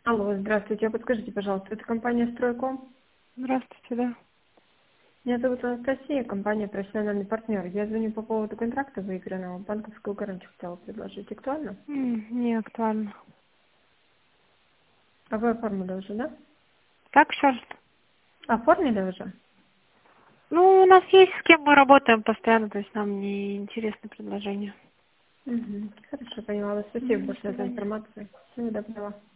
Алло, здравствуйте. Подскажите, пожалуйста, это компания «Стройком»? Здравствуйте, да. Меня зовут Анастасия, компания «Профессиональный партнер». Я звоню по поводу контракта выигранного. Банковскую гарантию хотела предложить. Актуально? Не актуально. А вы оформили уже, да? Так, еще раз. Оформили уже? Ну, у нас есть с кем мы работаем постоянно, то есть нам не интересно предложение. Угу. Хорошо, поняла вас. Спасибо До большое за свидания. информацию. Всего доброго.